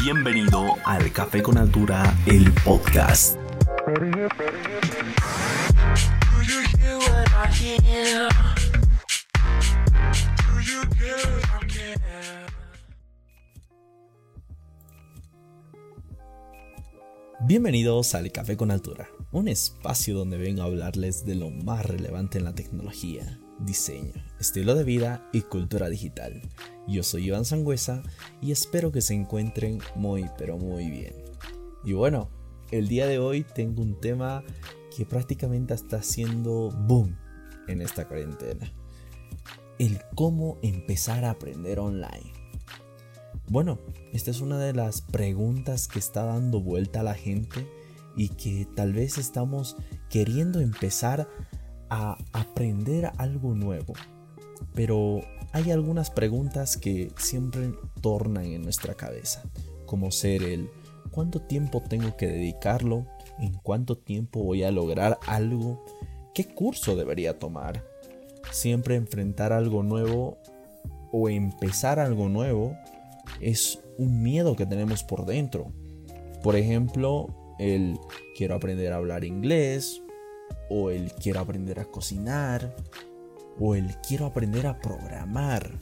Bienvenido al Café con Altura, el podcast. Bienvenidos al Café con Altura, un espacio donde vengo a hablarles de lo más relevante en la tecnología, diseño, estilo de vida y cultura digital. Yo soy Iván Sangüesa y espero que se encuentren muy bien. Y bueno, el día de hoy tengo un tema que prácticamente está haciendo boom en esta cuarentena. El cómo empezar a aprender online. Bueno, esta es una de las preguntas que está dando vuelta a la gente y que tal vez estamos queriendo empezar a aprender algo nuevo. Pero hay algunas preguntas que siempre tornan en nuestra cabeza, como ser el ¿cuánto tiempo tengo que dedicarlo? ¿En cuánto tiempo voy a lograr algo? ¿Qué curso debería tomar? Siempre enfrentar algo nuevo o empezar algo nuevo es un miedo que tenemos por dentro. Por ejemplo, el quiero aprender a hablar inglés, o el quiero aprender a cocinar, o el quiero aprender a programar.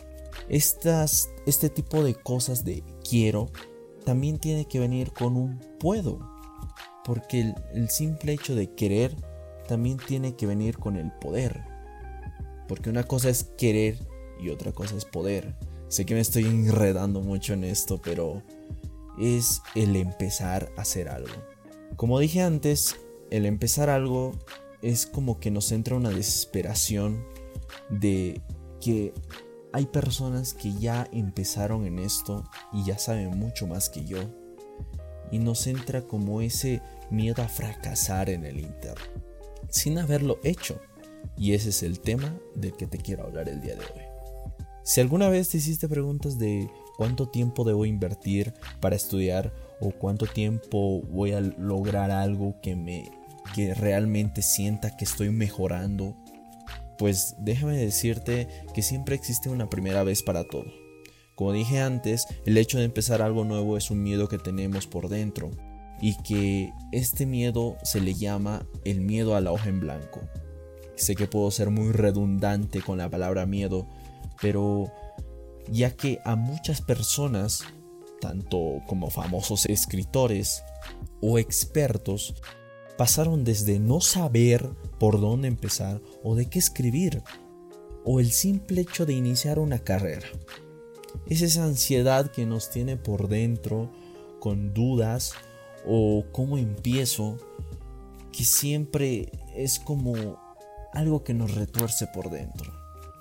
Este tipo de cosas de quiero también tiene que venir con un puedo, porque el simple hecho de querer también tiene que venir con el poder, porque una cosa es querer y otra cosa es poder. Sé que me estoy enredando mucho en esto, pero es el empezar a hacer algo. Como dije antes, el empezar algo es como que nos entra una desesperación de que hay personas que ya empezaron en esto y ya saben mucho más que yo. Y nos entra como ese miedo a fracasar en el internet, sin haberlo hecho. Y ese es el tema del que te quiero hablar el día de hoy. Si alguna vez te hiciste preguntas de cuánto tiempo debo invertir para estudiar o cuánto tiempo voy a lograr algo que realmente sienta que estoy mejorando, pues déjame decirte que siempre existe una primera vez para todo. Como dije antes, el hecho de empezar algo nuevo es un miedo que tenemos por dentro y que este miedo se le llama el miedo a la hoja en blanco. Sé que puedo ser muy redundante con la palabra miedo, pero ya que a muchas personas, tanto como famosos escritores o expertos, pasaron desde no saber por dónde empezar o de qué escribir, o el simple hecho de iniciar una carrera. Es esa ansiedad que nos tiene por dentro con dudas o cómo empiezo, que siempre es como algo que nos retuerce por dentro.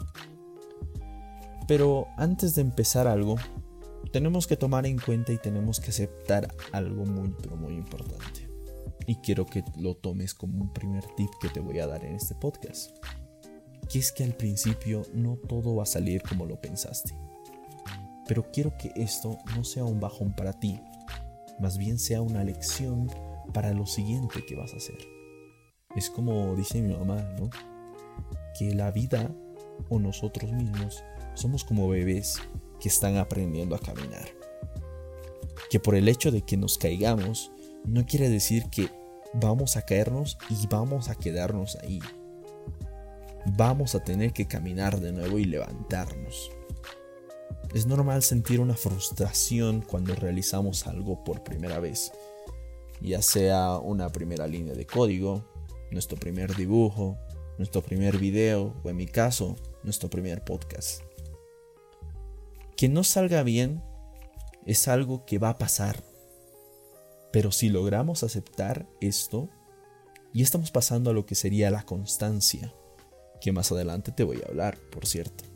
Pero antes de empezar algo, tenemos que tomar en cuenta y tenemos que aceptar algo muy importante. Y quiero que lo tomes como un primer tip que te voy a dar en este podcast. Que es que al principio no todo va a salir como lo pensaste. Pero quiero que esto no sea un bajón para ti, más bien sea una lección para lo siguiente que vas a hacer. Es como dice mi mamá, ¿no? Que la vida o nosotros mismos somos como bebés que están aprendiendo a caminar. Que por el hecho de que nos caigamos, no quiere decir que vamos a caernos y vamos a quedarnos ahí. Vamos a tener que caminar de nuevo y levantarnos. Es normal sentir una frustración cuando realizamos algo por primera vez, ya sea una primera línea de código, nuestro primer dibujo, nuestro primer video o en mi caso, nuestro primer podcast. Que no salga bien es algo que va a pasar, pero si logramos aceptar esto, ya estamos pasando a lo que sería la constancia, que más adelante te voy a hablar, por cierto.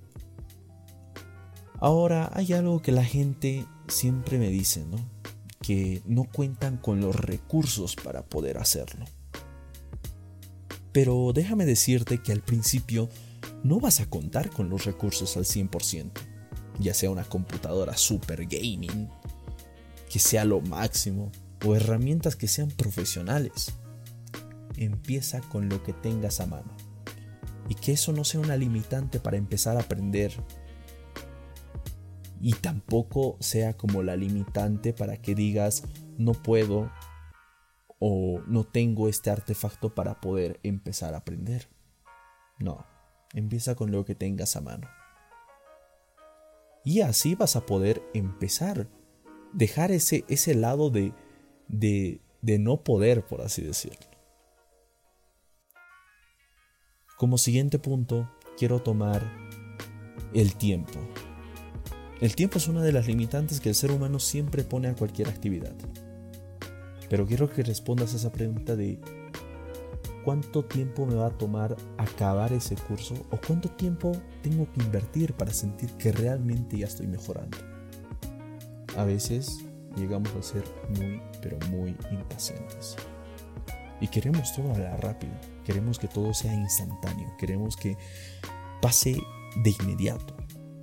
Ahora hay algo que la gente siempre me dice, ¿no? Que no cuentan con los recursos para poder hacerlo. Pero déjame decirte que al principio no vas a contar con los recursos al 100%. Ya sea una computadora super gaming, que sea lo máximo, o herramientas que sean profesionales. Empieza con lo que tengas a mano. Y que eso no sea una limitante para empezar a aprender. y tampoco sea como la limitante para que digas no puedo o no tengo este artefacto para poder empezar a aprender. No, empieza con lo que tengas a mano. Y así vas a poder empezar. Dejar ese lado de no poder, por así decirlo. Como siguiente punto, quiero tomar el tiempo. El tiempo es una de las limitantes que el ser humano siempre pone a cualquier actividad. Pero quiero que respondas a esa pregunta de ¿cuánto tiempo me va a tomar acabar ese curso? ¿O cuánto tiempo tengo que invertir para sentir que realmente ya estoy mejorando? A veces llegamos a ser muy, pero muy impacientes. Y queremos todo a la rápida. Queremos que todo sea instantáneo. Queremos que pase de inmediato.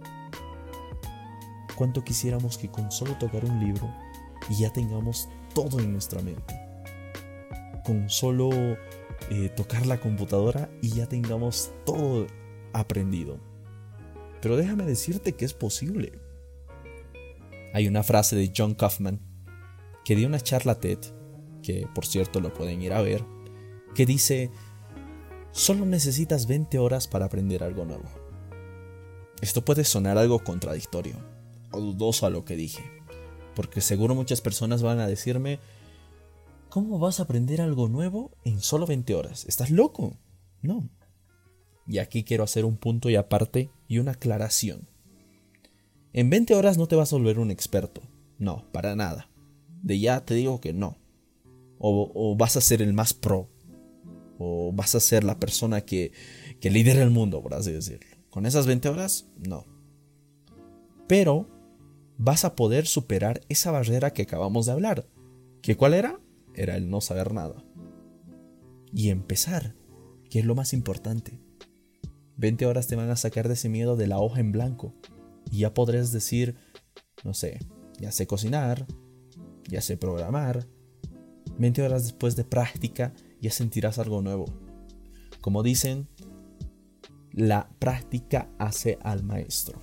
¿Cuánto quisiéramos que con solo tocar un libro y ya tengamos todo en nuestra mente? Con solo tocar la computadora y ya tengamos todo aprendido. Pero déjame decirte que es posible. Hay una frase de John Kaufman que dio una charla TED, que por cierto lo pueden ir a ver, que dice: solo necesitas 20 horas para aprender algo nuevo. Esto puede sonar algo contradictorio o dudoso a lo que dije, porque seguro muchas personas van a decirme: ¿cómo vas a aprender algo nuevo en solo 20 horas? ¿Estás loco? No. Y aquí quiero hacer un punto y aparte y una aclaración. En 20 horas no te vas a volver un experto. No, para nada. De ya te digo que no. O vas a ser el más pro. O vas a ser la persona que lidera el mundo, por así decirlo. Con esas 20 horas, no. Pero vas a poder superar esa barrera que acabamos de hablar. ¿Que cuál era? Era el no saber nada. Y empezar, que es lo más importante. 20 horas te van a sacar de ese miedo de la hoja en blanco. Y ya podrás decir, no sé, ya sé cocinar, ya sé programar. 20 horas después de práctica ya sentirás algo nuevo. Como dicen, la práctica hace al maestro.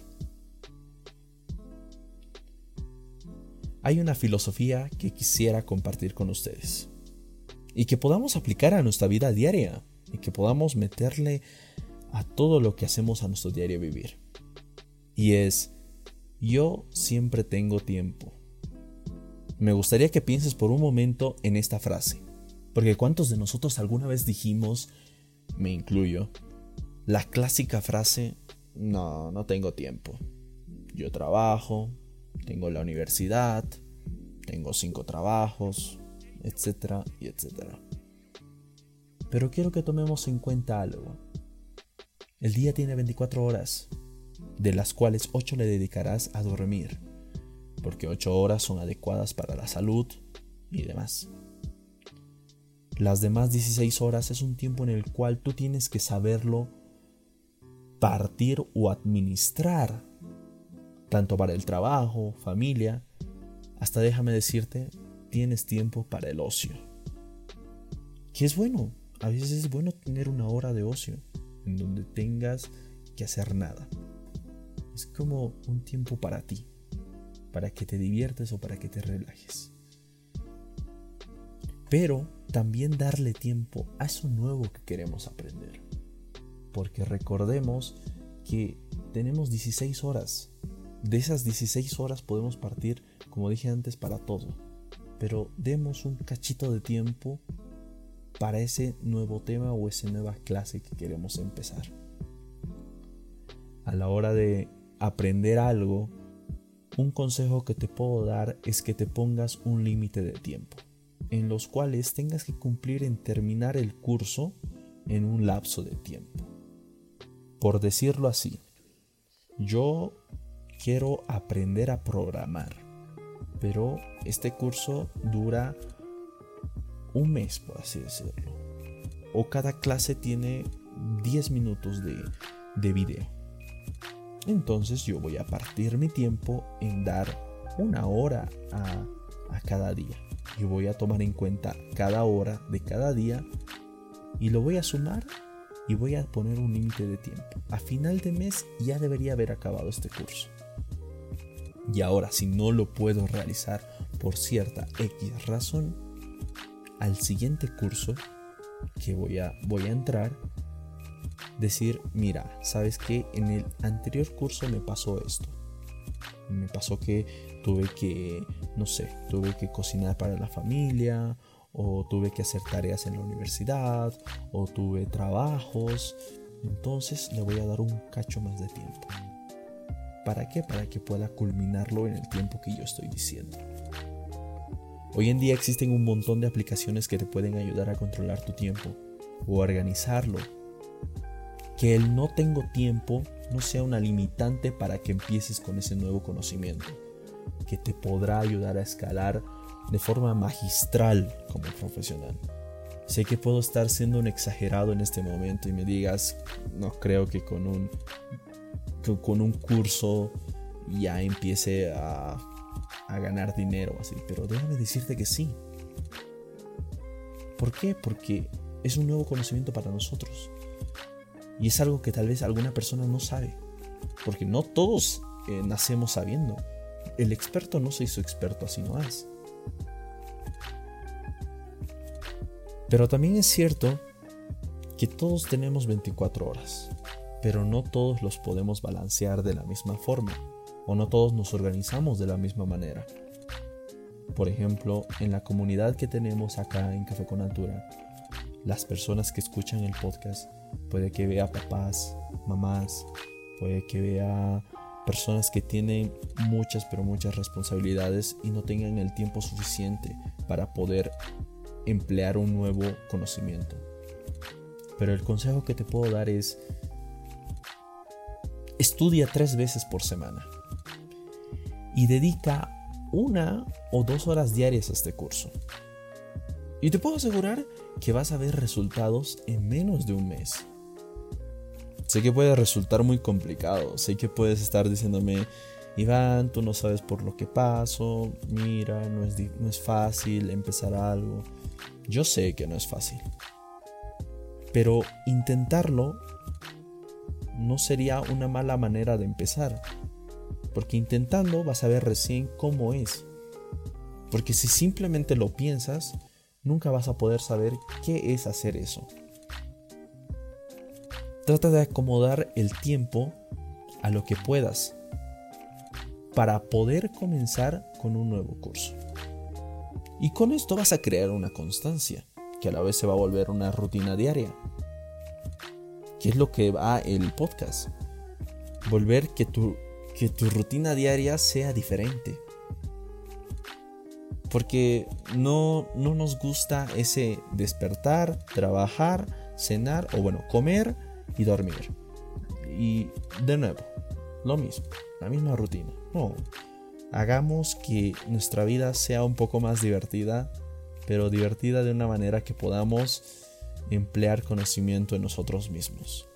Hay una filosofía que quisiera compartir con ustedes y que podamos aplicar a nuestra vida diaria y que podamos meterle a todo lo que hacemos a nuestro diario vivir. Y es: yo siempre tengo tiempo. Me gustaría que pienses por un momento en esta frase, porque ¿cuántos de nosotros alguna vez dijimos, me incluyo, la clásica frase: no tengo tiempo. Yo trabajo, tengo la universidad, tengo 5 trabajos, etcétera y etcétera. Pero quiero que tomemos en cuenta algo. El día tiene 24 horas, de las cuales 8 le dedicarás a dormir, porque 8 horas son adecuadas para la salud y demás. Las demás 16 horas es un tiempo en el cual tú tienes que saberlo partir o administrar, tanto para el trabajo, familia, hasta déjame decirte, tienes tiempo para el ocio. Que es bueno, a veces es bueno tener una hora de ocio en donde tengas que hacer nada. Es como un tiempo para ti, para que te diviertes o para que te relajes. Pero también darle tiempo a eso nuevo que queremos aprender. Porque recordemos que tenemos 16 horas. De esas 16 horas podemos partir, como dije antes, para todo. Pero demos un cachito de tiempo para ese nuevo tema o esa nueva clase que queremos empezar. A la hora de aprender algo, un consejo que te puedo dar es que te pongas un límite de tiempo, en los cuales tengas que cumplir en terminar el curso en un lapso de tiempo. Por decirlo así, yo quiero aprender a programar, pero este curso dura un mes, por así decirlo. O cada clase tiene 10 minutos de video. Entonces yo voy a partir mi tiempo en dar 1 hora a cada día. Yo voy a tomar en cuenta cada hora de cada día y lo voy a sumar y voy a poner un límite de tiempo. A final de mes ya debería haber acabado este curso. Y ahora, si no lo puedo realizar por cierta X razón, al siguiente curso que voy a entrar, decir, mira, ¿sabes qué? En el anterior curso me pasó esto. Me pasó que tuve que cocinar para la familia, o tuve que hacer tareas en la universidad, o tuve trabajos. Entonces le voy a dar un cacho más de tiempo. ¿Para qué? Para que pueda culminarlo en el tiempo que yo estoy diciendo. Hoy en día existen un montón de aplicaciones que te pueden ayudar a controlar tu tiempo o organizarlo. Que el no tengo tiempo no sea una limitante para que empieces con ese nuevo conocimiento, que te podrá ayudar a escalar de forma magistral como profesional. Sé que puedo estar siendo un exagerado en este momento y me digas, no creo que con un curso ya empiece a ganar dinero así, pero déjame decirte que sí. ¿Por qué? Porque es un nuevo conocimiento para nosotros. Y es algo que tal vez alguna persona no sabe. Porque no todos nacemos sabiendo. El experto no se hizo experto así nomás. Pero también es cierto que todos tenemos 24 horas. Pero no todos los podemos balancear de la misma forma. O no todos nos organizamos de la misma manera. Por ejemplo, en la comunidad que tenemos acá en Café con Altura, las personas que escuchan el podcast, puede que vea papás, mamás, puede que vea personas que tienen muchas responsabilidades y no tengan el tiempo suficiente para poder emplear un nuevo conocimiento. Pero el consejo que te puedo dar es: estudia 3 veces por semana y dedica 1 o 2 horas diarias a este curso. Y te puedo asegurar que vas a ver resultados en menos de un mes. Sé que puede resultar muy complicado. Sé que puedes estar diciéndome, Iván, tú no sabes por lo que paso. Mira, no es fácil empezar algo. Yo sé que no es fácil. Pero intentarlo no sería una mala manera de empezar. Porque intentando vas a ver recién cómo es. Porque si simplemente lo piensas, nunca vas a poder saber qué es hacer eso. Trata de acomodar el tiempo a lo que puedas para poder comenzar con un nuevo curso. Y con esto vas a crear una constancia, que a la vez se va a volver una rutina diaria. ¿Qué es lo que va el podcast? Volver que tu rutina diaria sea diferente. Porque no nos gusta ese despertar, trabajar, cenar comer y dormir. Y de nuevo, lo mismo, la misma rutina. No, hagamos que nuestra vida sea un poco más divertida, pero divertida de una manera que podamos emplear conocimiento en nosotros mismos.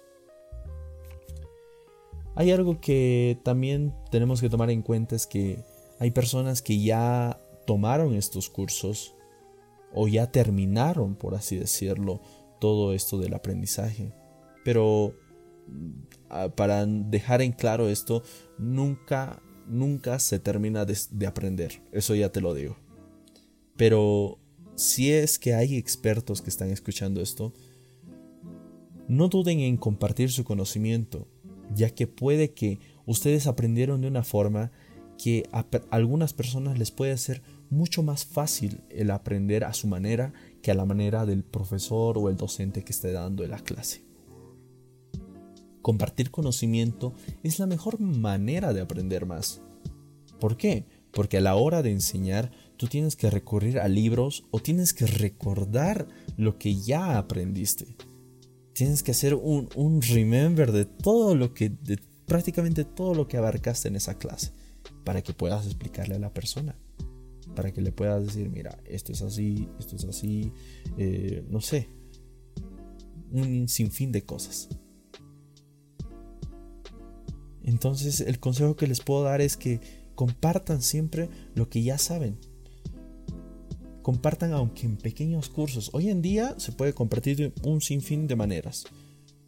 Hay algo que también tenemos que tomar en cuenta, es que hay personas que ya tomaron estos cursos o ya terminaron, por así decirlo, todo esto del aprendizaje. Pero para dejar en claro esto, nunca se termina de aprender. Eso ya te lo digo. Pero si es que hay expertos que están escuchando esto, no duden en compartir su conocimiento, ya que puede que ustedes aprendieron de una forma que a algunas personas les puede ser mucho más fácil el aprender a su manera que a la manera del profesor o el docente que esté dando la clase. Compartir conocimiento es la mejor manera de aprender más. ¿Por qué? Porque a la hora de enseñar tú tienes que recurrir a libros o tienes que recordar lo que ya aprendiste. Tienes que hacer un remember de prácticamente todo lo que abarcaste en esa clase, para que puedas explicarle a la persona, para que le puedas decir, mira, esto es así, no sé, un sinfín de cosas. Entonces el consejo que les puedo dar es que compartan siempre lo que ya saben. Compartan aunque en pequeños cursos. Hoy en día se puede compartir de un sinfín de maneras.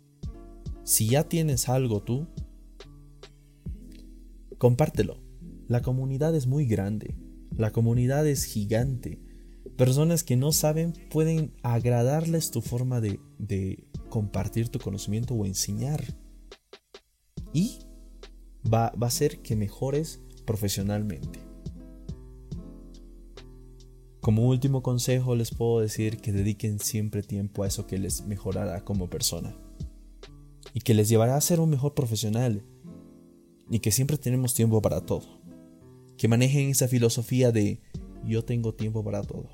Si ya tienes algo tú, compártelo. La comunidad es muy grande, la comunidad es gigante. Personas que no saben pueden agradarles tu forma de compartir tu conocimiento o enseñar. Y va a hacer que mejores profesionalmente. Como último consejo les puedo decir que dediquen siempre tiempo a eso que les mejorará como persona y que les llevará a ser un mejor profesional, y que siempre tenemos tiempo para todo. Que manejen esa filosofía de yo tengo tiempo para todo.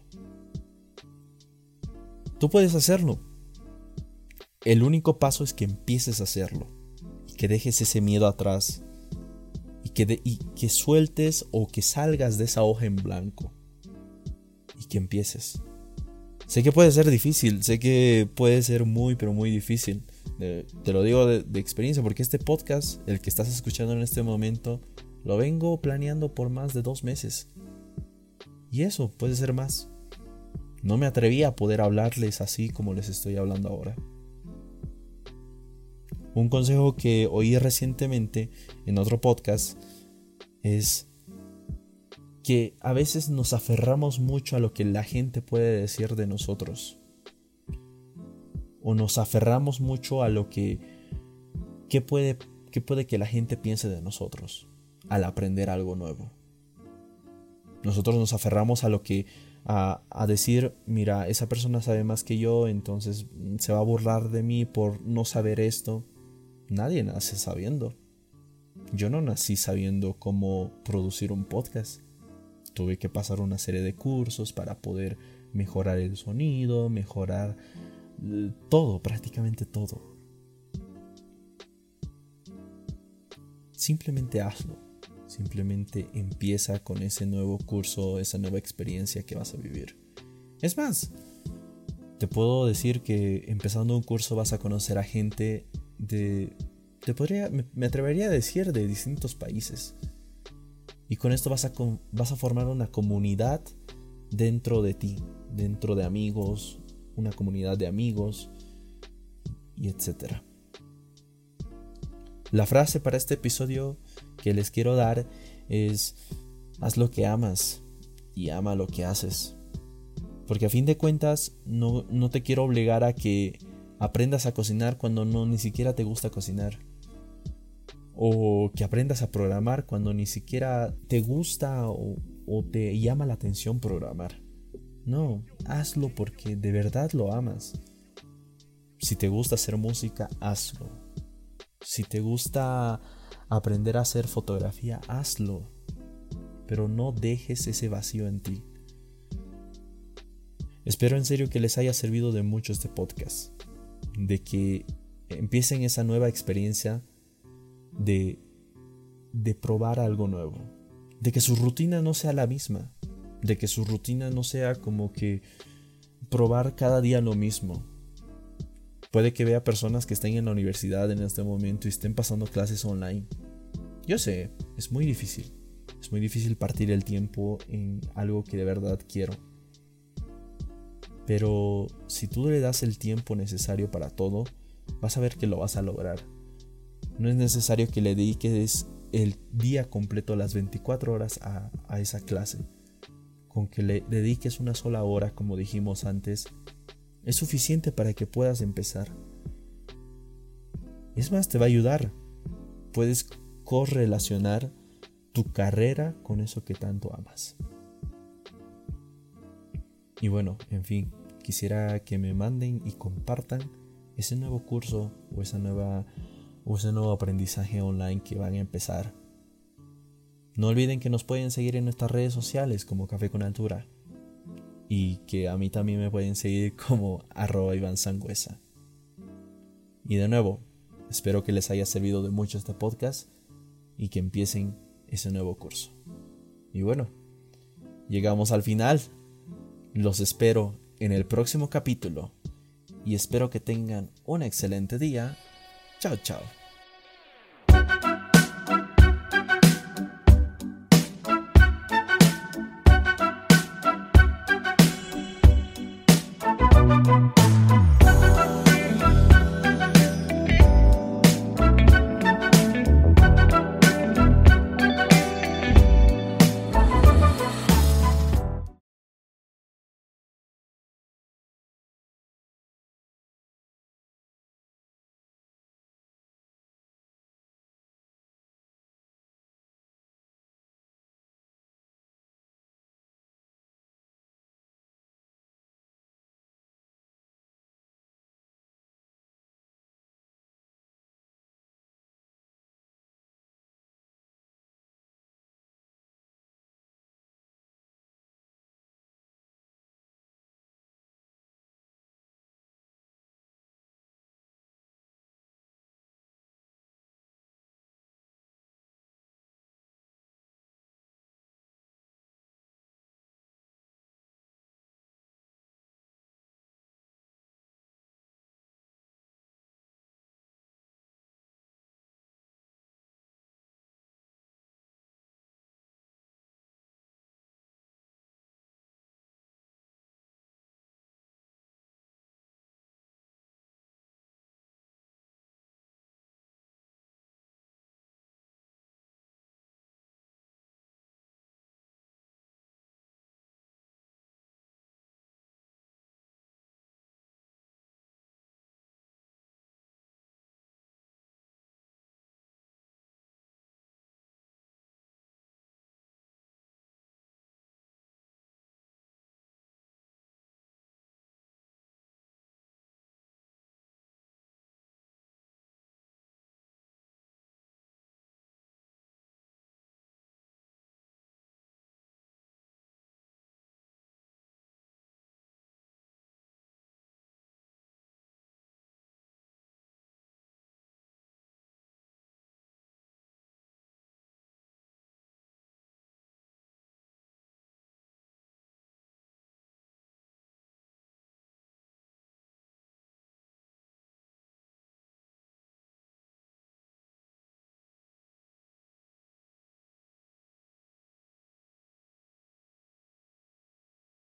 Tú puedes hacerlo. El único paso es que empieces a hacerlo y que dejes ese miedo atrás y que sueltes o que salgas de esa hoja en blanco y que empieces. Sé que puede ser difícil, sé que puede ser muy pero muy difícil. Te lo digo de experiencia, porque este podcast, el que estás escuchando en este momento, lo vengo planeando por más de 2 meses. Y eso puede ser más. No me atreví a poder hablarles así como les estoy hablando ahora. Un consejo que oí recientemente en otro podcast es que a veces nos aferramos mucho a lo que la gente puede decir de nosotros. O nos aferramos mucho a lo que puede que la gente piense de nosotros al aprender algo nuevo. Nosotros nos aferramos a lo que a decir, mira, esa persona sabe más que yo, entonces se va a burlar de mí por no saber esto. Nadie nace sabiendo. Yo no nací sabiendo cómo producir un podcast. Tuve que pasar una serie de cursos para poder mejorar el sonido, mejorar todo, prácticamente todo. Simplemente hazlo. Simplemente empieza con ese nuevo curso, esa nueva experiencia que vas a vivir. Es más, te puedo decir que empezando un curso vas a conocer a gente me atrevería a decir de distintos países. Y con esto vas a formar una comunidad dentro de ti, dentro de amigos, una comunidad de amigos, y etc. La frase para este episodio que les quiero dar es: haz lo que amas y ama lo que haces. Porque a fin de cuentas no te quiero obligar a que aprendas a cocinar cuando ni siquiera te gusta cocinar. O que aprendas a programar cuando ni siquiera te gusta o te llama la atención programar. No, hazlo porque de verdad lo amas. Si te gusta hacer música, hazlo. Si te gusta aprender a hacer fotografía, hazlo. Pero no dejes ese vacío en ti. Espero en serio que les haya servido de mucho este podcast. De que empiecen esa nueva experiencia de probar algo nuevo. De que su rutina no sea la misma. De que su rutina no sea como que probar cada día lo mismo. Puede que vea personas que estén en la universidad en este momento y estén pasando clases online. Yo sé, es muy difícil. Es muy difícil partir el tiempo en algo que de verdad quiero. Pero si tú le das el tiempo necesario para todo, vas a ver que lo vas a lograr. No es necesario que le dediques el día completo, las 24 horas a esa clase. Con que le dediques una sola hora, como dijimos antes, es suficiente para que puedas empezar. Es más, te va a ayudar. Puedes correlacionar tu carrera con eso que tanto amas. Y bueno, en fin, quisiera que me manden y compartan ese nuevo curso o ese nuevo aprendizaje online que van a empezar. No olviden que nos pueden seguir en nuestras redes sociales como Café con Altura, y que a mí también me pueden seguir como @IvanSangüesa. Y de nuevo, espero que les haya servido de mucho este podcast y que empiecen ese nuevo curso. Y bueno, llegamos al final. Los espero en el próximo capítulo y espero que tengan un excelente día. Chao, chao.